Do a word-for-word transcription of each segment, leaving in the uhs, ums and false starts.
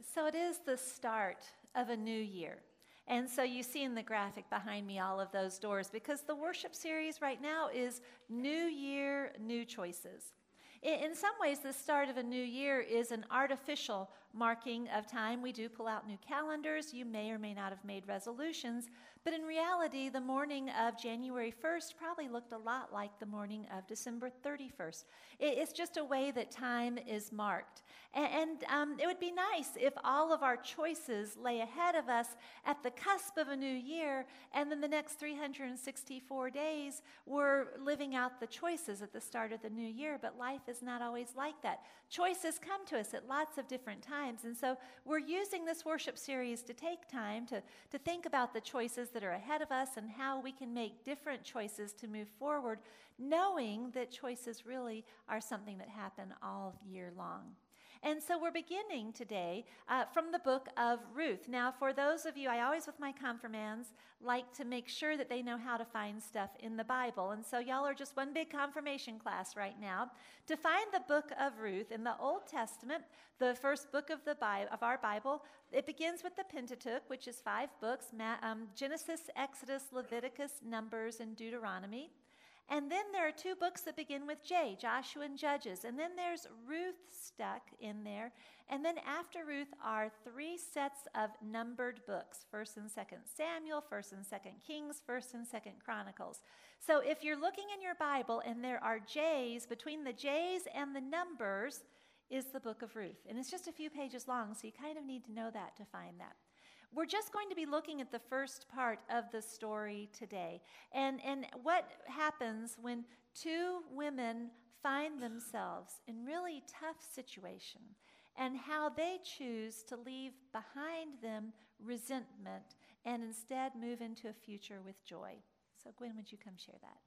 So it is the start of a new year. And so you see in the graphic behind me all of those doors, because the worship series right now is New Year, New Choices. In some ways, the start of a new year is an artificial marking of time. We do pull out new calendars. You may or may not have made resolutions. But in reality, the morning of January first probably looked a lot like the morning of December thirty-first. It's just a way that time is marked. And um, it would be nice if all of our choices lay ahead of us at the cusp of a new year, and then the next three hundred sixty-four days we're living out the choices at the start of the new year. But life is not always like that. Choices come to us at lots of different times. And so we're using this worship series to take time to, to think about the choices that are ahead of us and how we can make different choices to move forward, knowing that choices really are something that happen all year long. And so we're beginning today uh, from the book of Ruth. Now, for those of you, I always with my confirmands like to make sure that they know how to find stuff in the Bible. And so y'all are just one big confirmation class right now. To find the book of Ruth in the Old Testament, the first book of the Bi- of our Bible, it begins with the Pentateuch, which is five books, Ma- um, Genesis, Exodus, Leviticus, Numbers, and Deuteronomy. And then there are two books that begin with J, Joshua and Judges. And then there's Ruth stuck in there. And then after Ruth are three sets of numbered books, First and Second Samuel, First and Second Kings, First and Second Chronicles. So if you're looking in your Bible and there are J's, between the J's and the numbers is the book of Ruth. And it's just a few pages long, so you kind of need to know that to find that. We're just going to be looking at the first part of the story today, and, and what happens when two women find themselves in really tough situation, and how they choose to leave behind them resentment and instead move into a future with joy. So Gwen, would you come share that?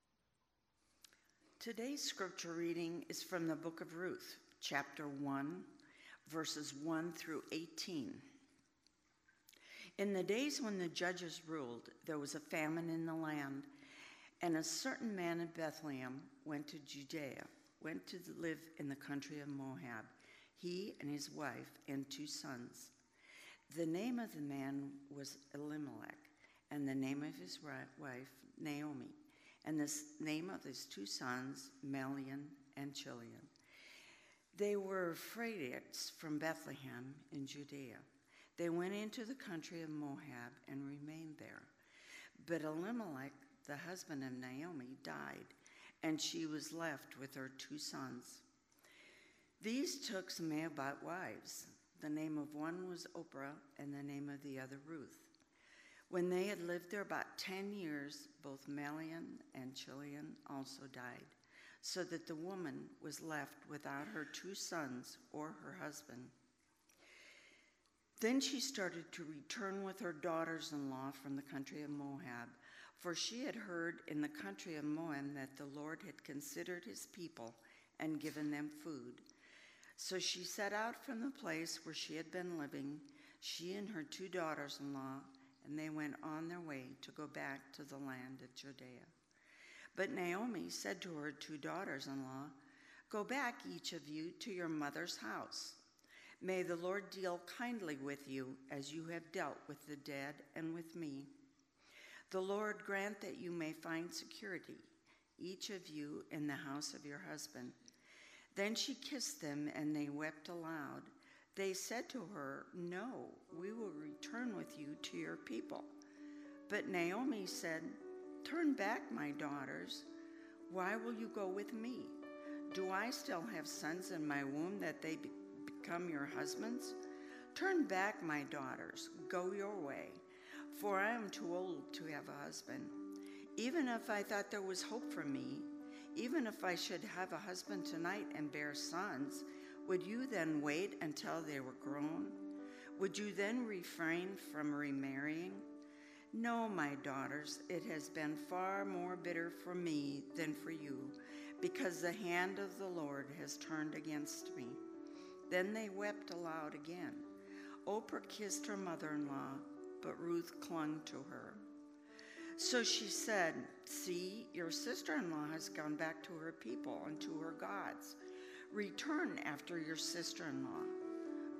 Today's scripture reading is from the book of Ruth, chapter one, verses one through eighteen. In the days when the judges ruled, there was a famine in the land, and a certain man in Bethlehem went to Judea, went to live in the country of Moab, he and his wife and two sons. The name of the man was Elimelech, and the name of his wife Naomi, and the name of his two sons Malian and Chilion. They were Ephrathites from Bethlehem in Judea. They went into the country of Moab and remained there. But Elimelech, the husband of Naomi, died, and she was left with her two sons. These took some Moabite wives. The name of one was Oprah, and the name of the other Ruth. When they had lived there about ten years, both Malian and Chilion also died, so that the woman was left without her two sons or her husband. Then she started to return with her daughters-in-law from the country of Moab, for she had heard in the country of Moab that the Lord had considered his people and given them food. So she set out from the place where she had been living, she and her two daughters-in-law, and they went on their way to go back to the land of Judea. But Naomi said to her two daughters-in-law, "Go back, each of you, to your mother's house. May the Lord deal kindly with you as you have dealt with the dead and with me. The Lord grant that you may find security, each of you in the house of your husband." Then she kissed them, and they wept aloud. They said to her, "No, we will return with you to your people." But Naomi said, "Turn back, my daughters. Why will you go with me? Do I still have sons in my womb that they be- become your husbands? Turn back, my daughters, go your way, for I am too old to have a husband. Even if I thought there was hope for me, even if I should have a husband tonight and bear sons, would you then wait until they were grown? Would you then refrain from remarrying? No, my daughters, it has been far more bitter for me than for you, because the hand of the Lord has turned against me." Then they wept aloud again. Oprah kissed her mother-in-law, but Ruth clung to her. So she said, "See, your sister-in-law has gone back to her people and to her gods. Return after your sister-in-law."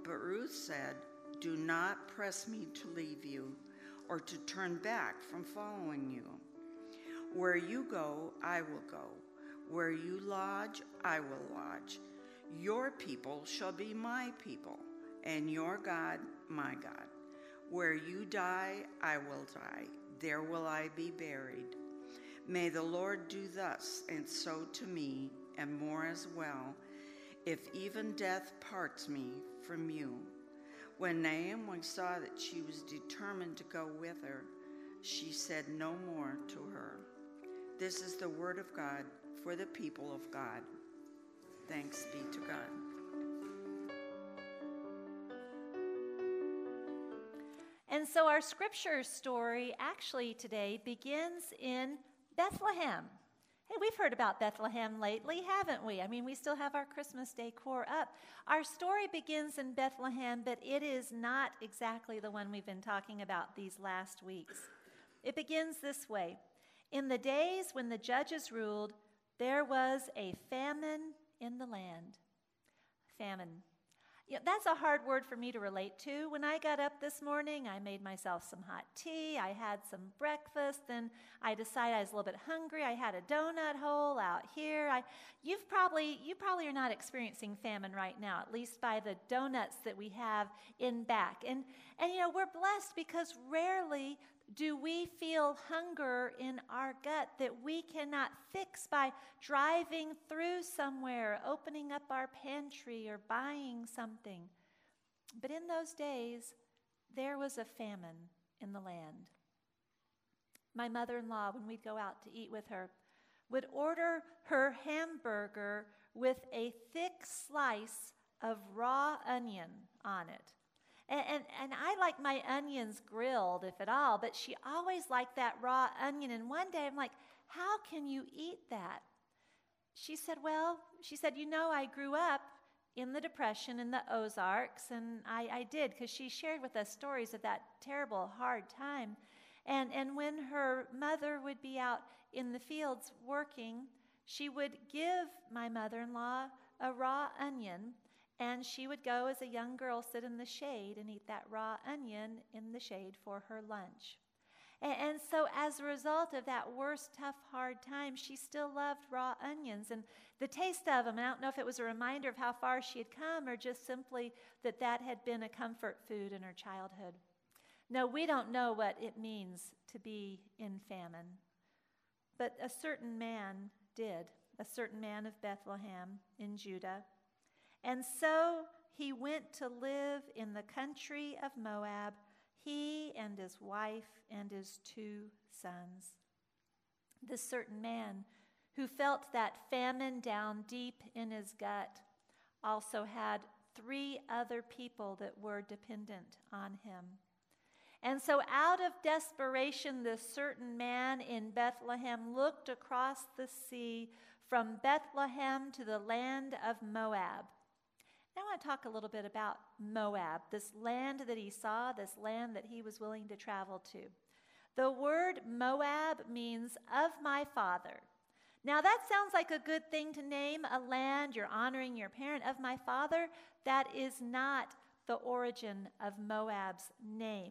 But Ruth said, "Do not press me to leave you or to turn back from following you. Where you go, I will go. Where you lodge, I will lodge. Your people shall be my people, and your God, my God. Where you die, I will die. There will I be buried. May the Lord do thus and so to me, and more as well, if even death parts me from you." When Naomi saw that she was determined to go with her, she said no more to her. This is the word of God for the people of God. Thanks be to God. And so our scripture story actually today begins in Bethlehem. Hey, we've heard about Bethlehem lately, haven't we? I mean, we still have our Christmas decor up. Our story begins in Bethlehem, but it is not exactly the one we've been talking about these last weeks. It begins this way. In the days when the judges ruled, there was a famine in the land. Famine. You know, that's a hard word for me to relate to. When I got up this morning, I made myself some hot tea. I had some breakfast. Then I decided I was a little bit hungry. I had a donut hole out here. I, you've probably, you probably are not experiencing famine right now, at least by the donuts that we have in back. And, and you know, we're blessed because rarely do we feel hunger in our gut that we cannot fix by driving through somewhere, opening up our pantry, or buying something. But in those days, there was a famine in the land. My mother-in-law, when we'd go out to eat with her, would order her hamburger with a thick slice of raw onion on it. And, and and I like my onions grilled, if at all, but she always liked that raw onion. And one day I'm like, how can you eat that? She said, well, she said, you know, I grew up in the Depression in the Ozarks, and I, I did, because she shared with us stories of that terrible, hard time. And, and when her mother would be out in the fields working, she would give my mother-in-law a raw onion, and she would go as a young girl sit in the shade and eat that raw onion in the shade for her lunch. And, and so as a result of that worst, tough, hard time, she still loved raw onions and the taste of them. And I don't know if it was a reminder of how far she had come or just simply that that had been a comfort food in her childhood. No, we don't know what it means to be in famine. But a certain man did, a certain man of Bethlehem in Judah. And so he went to live in the country of Moab, he and his wife and his two sons. This certain man who felt that famine down deep in his gut also had three other people that were dependent on him. And so out of desperation, this certain man in Bethlehem looked across the sea from Bethlehem to the land of Moab. Now I want to talk a little bit about Moab, this land that he saw, this land that he was willing to travel to. The word Moab means of my father. Now that sounds like a good thing to name a land. You're honoring your parent, of my father. That is not the origin of Moab's name.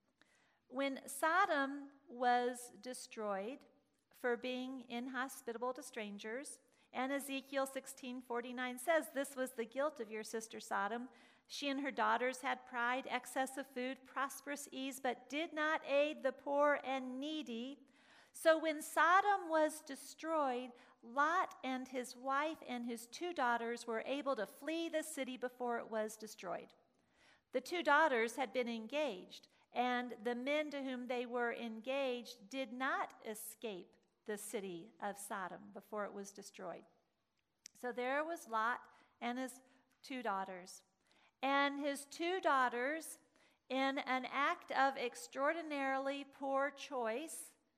When Sodom was destroyed for being inhospitable to strangers, and Ezekiel sixteen forty-nine says, this was the guilt of your sister Sodom. She and her daughters had pride, excess of food, prosperous ease, but did not aid the poor and needy. So when Sodom was destroyed, Lot and his wife and his two daughters were able to flee the city before it was destroyed. The two daughters had been engaged, and the men to whom they were engaged did not escape the city of Sodom before it was destroyed. So there was Lot and his two daughters. And his two daughters, in an act of extraordinarily poor choice,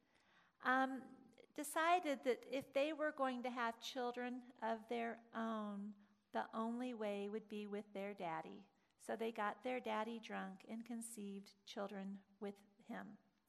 um, decided that if they were going to have children of their own, the only way would be with their daddy. So they got their daddy drunk and conceived children with him.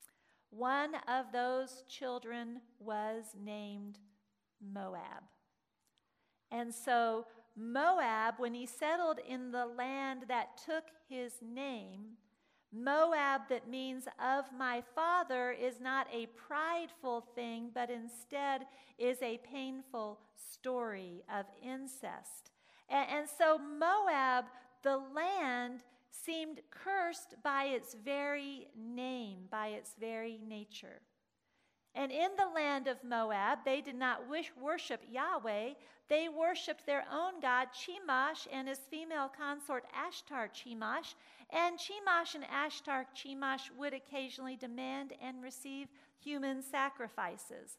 One of those children was named Moab. And so Moab, when he settled in the land that took his name, Moab, that means of my father, is not a prideful thing, but instead is a painful story of incest. And, and so Moab, the land, seemed cursed by its very name, by its very nature. And in the land of Moab, they did not wish, worship Yahweh. They worshiped their own god, Chemosh, and his female consort, Ashtar Chemosh. And Chemosh and Ashtar Chemosh would occasionally demand and receive human sacrifices.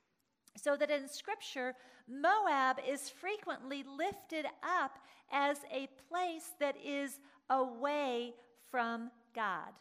So that in Scripture, Moab is frequently lifted up as a place that is away from God.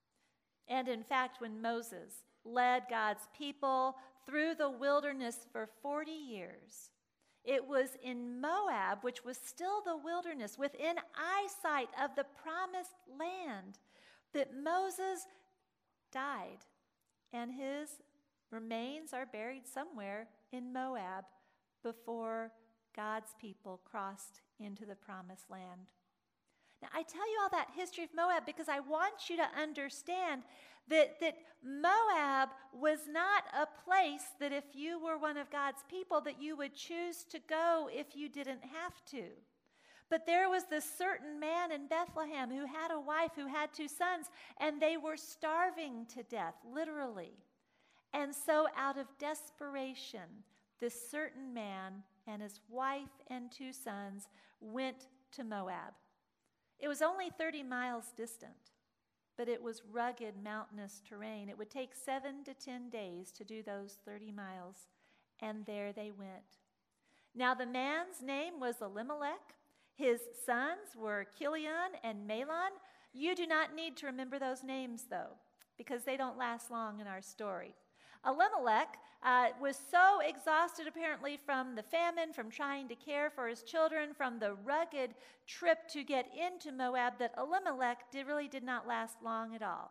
And in fact, when Moses led God's people through the wilderness for forty years, it was in Moab, which was still the wilderness, within eyesight of the promised land, that Moses died, and his remains are buried somewhere in Moab before God's people crossed into the promised land. Now, I tell you all that history of Moab because I want you to understand that, that Moab was not a place that if you were one of God's people that you would choose to go if you didn't have to. But there was this certain man in Bethlehem who had a wife who had two sons, and they were starving to death, literally. And so out of desperation, this certain man and his wife and two sons went to Moab. It was only thirty miles distant, but it was rugged, mountainous terrain. It would take seven to ten days to do those thirty miles, and there they went. Now the man's name was Elimelech. His sons were Chilion and Mahlon. You do not need to remember those names, though, because they don't last long in our story. Elimelech uh, was so exhausted, apparently, from the famine, from trying to care for his children, from the rugged trip to get into Moab, that Elimelech did, really did not last long at all.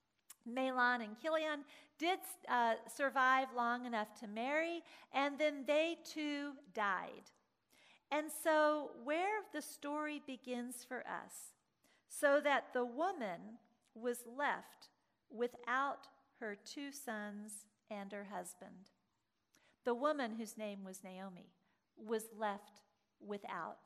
Mahlon and Chilion did uh, survive long enough to marry, and then they too died. And so where the story begins for us, so that the woman was left without her two sons and her husband. The woman, whose name was Naomi, was left without.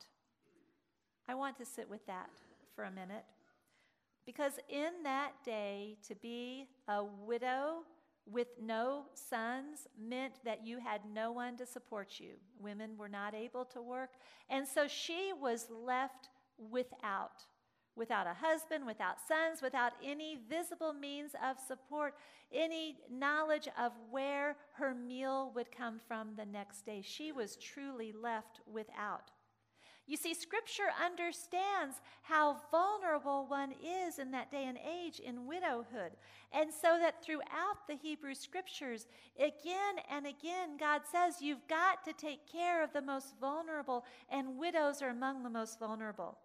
I want to sit with that for a minute, because in that day, to be a widow with no sons meant that you had no one to support you. Women were not able to work, and so she was left without. Without a husband, without sons, without any visible means of support, any knowledge of where her meal would come from the next day. She was truly left without. You see, Scripture understands how vulnerable one is in that day and age in widowhood. And so that throughout the Hebrew Scriptures, again and again, God says you've got to take care of the most vulnerable, and widows are among the most vulnerable.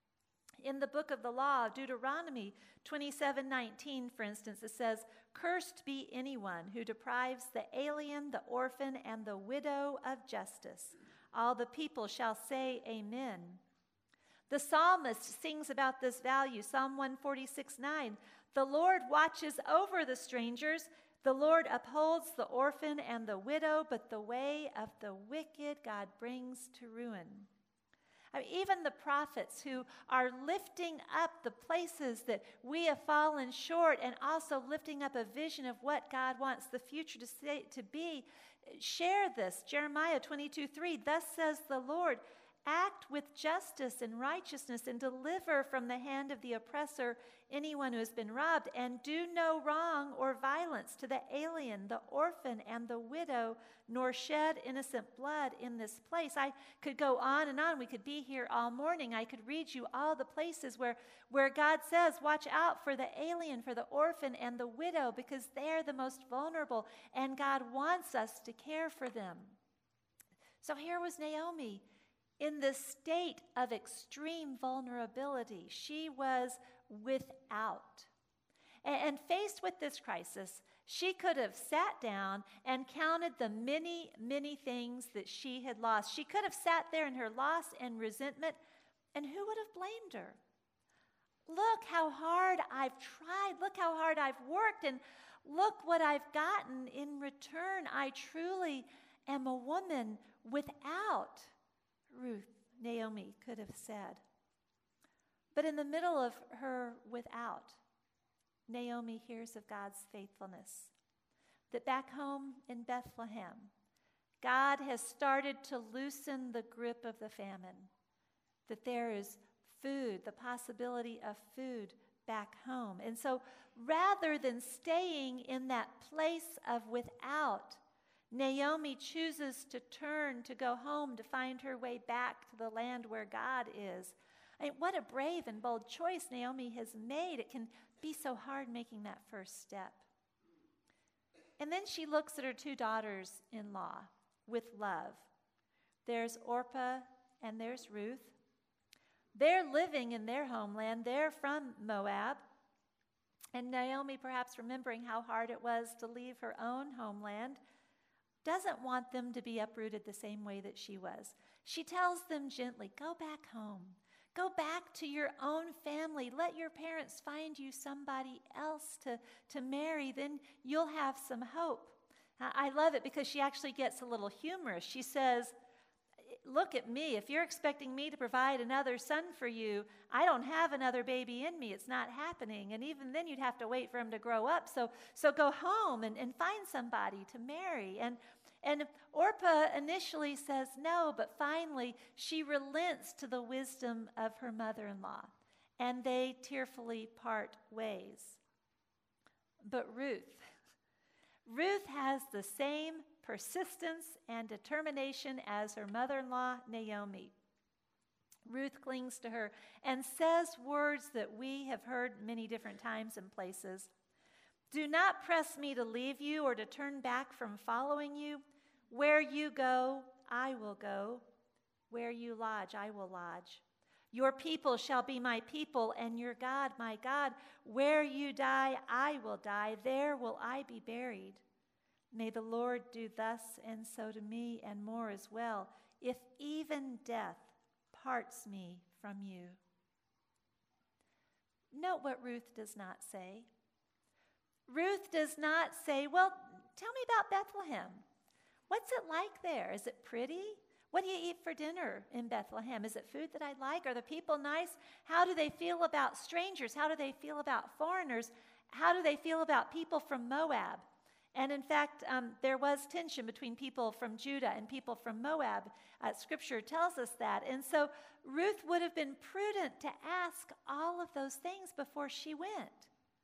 In the book of the law, Deuteronomy twenty-seven nineteen, for instance, it says, "Cursed be anyone who deprives the alien, the orphan, and the widow of justice. All the people shall say amen." The psalmist sings about this value, Psalm one forty-six nine. "The Lord watches over the strangers. The Lord upholds the orphan and the widow, but the way of the wicked God brings to ruin." I mean, even the prophets who are lifting up the places that we have fallen short and also lifting up a vision of what God wants the future to, say, to be, share this. Jeremiah twenty-two three, "Thus says the Lord, act with justice and righteousness and deliver from the hand of the oppressor anyone who has been robbed, and do no wrong or violence to the alien, the orphan, and the widow, nor shed innocent blood in this place." I could go on and on. We could be here all morning. I could read you all the places where, where God says, watch out for the alien, for the orphan, and the widow, because they're the most vulnerable, and God wants us to care for them. So here was Naomi in the state of extreme vulnerability. She was without. And faced with this crisis, she could have sat down and counted the many, many things that she had lost. She could have sat there in her loss and resentment, and who would have blamed her? Look how hard I've tried. Look how hard I've worked, and look what I've gotten in return. I truly am a woman without. Ruth, Naomi could have said. But in the middle of her without, Naomi hears of God's faithfulness, that back home in Bethlehem, God has started to loosen the grip of the famine, that there is food, the possibility of food back home. And so rather than staying in that place of without, Naomi chooses to turn, to go home, to find her way back to the land where God is. I mean, what a brave and bold choice Naomi has made. It can be so hard making that first step. And then she looks at her two daughters-in-law with love. There's Orpah and there's Ruth. They're living in their homeland. They're from Moab. And Naomi, perhaps remembering how hard it was to leave her own homeland, doesn't want them to be uprooted the same way that she was. She tells them gently, go back home. Go back to your own family. Let your parents find you somebody else to, to marry. Then you'll have some hope. I love it because she actually gets a little humorous. She says, look at me. If you're expecting me to provide another son for you, I don't have another baby in me. It's not happening. And even then you'd have to wait for him to grow up. So, so go home and, and find somebody to marry. And And Orpah initially says no, but finally she relents to the wisdom of her mother-in-law, and they tearfully part ways. But Ruth, Ruth has the same persistence and determination as her mother-in-law, Naomi. Ruth clings to her and says words that we have heard many different times and places. Do not press me to leave you or to turn back from following you. Where you go, I will go. Where you lodge, I will lodge. Your people shall be my people, and your God, my God. Where you die, I will die. There will I be buried. May the Lord do thus and so to me, and more as well, if even death parts me from you. Note what Ruth does not say. Ruth does not say, well, tell me about Bethlehem. What's it like there? Is it pretty? What do you eat for dinner in Bethlehem? Is it food that I like? Are the people nice? How do they feel about strangers? How do they feel about foreigners? How do they feel about people from Moab? And in fact, um, there was tension between people from Judah and people from Moab. Uh, scripture tells us that. And so Ruth would have been prudent to ask all of those things before she went.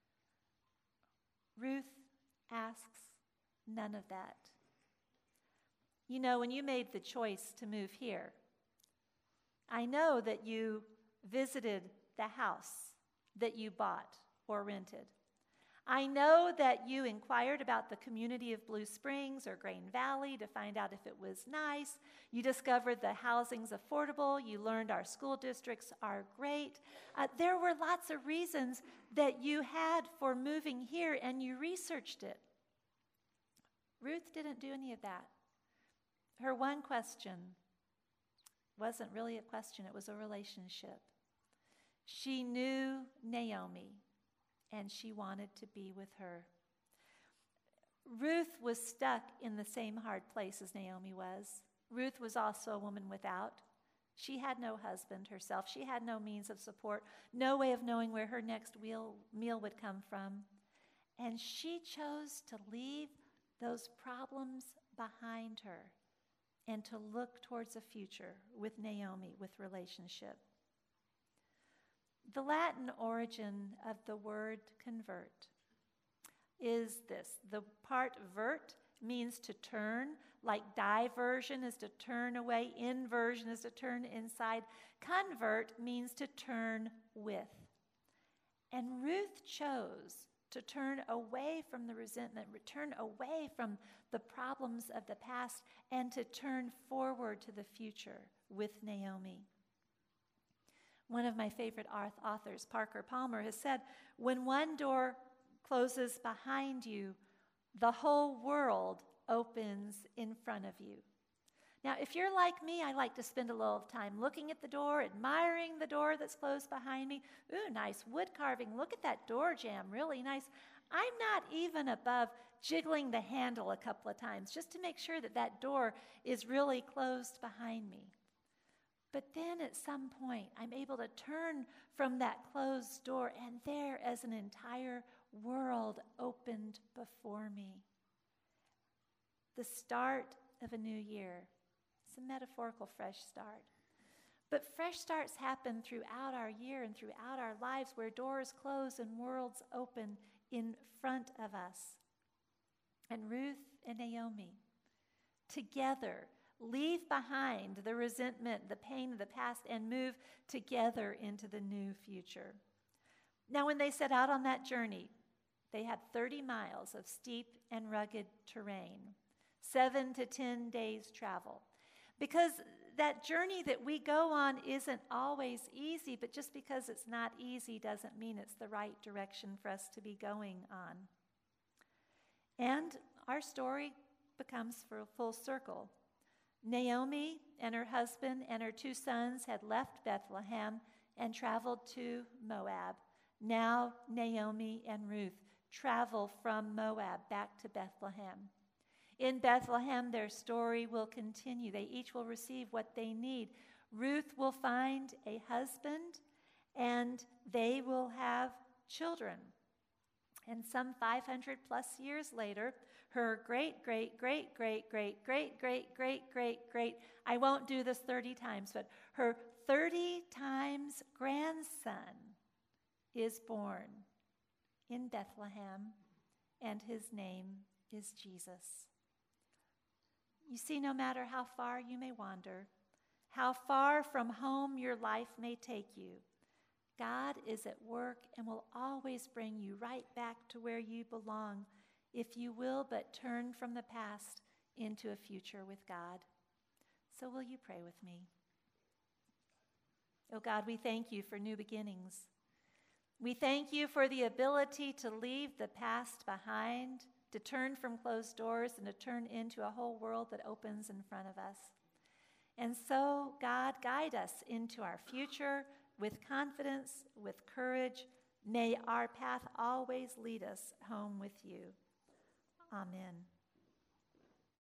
Ruth asks none of that. You know, when you made the choice to move here, I know that you visited the house that you bought or rented. I know that you inquired about the community of Blue Springs or Grain Valley to find out if it was nice. You discovered the housing's affordable. You learned our school districts are great. Uh, there were lots of reasons that you had for moving here, and you researched it. Ruth didn't do any of that. Her one question wasn't really a question, it was a relationship. She knew Naomi, and she wanted to be with her. Ruth was stuck in the same hard place as Naomi was. Ruth was also a woman without. She had no husband herself. She had no means of support, no way of knowing where her next meal, meal would come from. And she chose to leave those problems behind her and to look towards a future with Naomi, with relationship. The Latin origin of the word convert is this. The part vert means to turn, like diversion is to turn away, inversion is to turn inside. Convert means to turn with. And Ruth chose to turn away from the resentment, return away from the problems of the past, and to turn forward to the future with Naomi. One of my favorite authors, Parker Palmer, has said, when one door closes behind you, the whole world opens in front of you. Now, if you're like me, I like to spend a little time looking at the door, admiring the door that's closed behind me. Ooh, nice wood carving. Look at that door jamb, really nice. I'm not even above jiggling the handle a couple of times just to make sure that that door is really closed behind me. But then at some point, I'm able to turn from that closed door, and there is an entire world opened before me. The start of a new year. It's a metaphorical fresh start. But fresh starts happen throughout our year and throughout our lives, where doors close and worlds open in front of us. And Ruth and Naomi, together, leave behind the resentment, the pain of the past, and move together into the new future. Now, when they set out on that journey, they had thirty miles of steep and rugged terrain, seven to ten days travel. Because that journey that we go on isn't always easy, but just because it's not easy doesn't mean it's the right direction for us to be going on. And our story becomes full circle. Naomi and her husband and her two sons had left Bethlehem and traveled to Moab. Now Naomi and Ruth travel from Moab back to Bethlehem. In Bethlehem, their story will continue. They each will receive what they need. Ruth will find a husband, and they will have children. And some five hundred plus years later, her great, great, great, great, great, great, great, great, great, great, I won't do this thirty times, but her thirty times grandson is born in Bethlehem, and his name is Jesus. You see, no matter how far you may wander, how far from home your life may take you, God is at work and will always bring you right back to where you belong if you will but turn from the past into a future with God. So will you pray with me? Oh God, we thank you for new beginnings. We thank you for the ability to leave the past behind, to turn from closed doors and to turn into a whole world that opens in front of us. And so, God, guide us into our future with confidence, with courage. May our path always lead us home with you. Amen.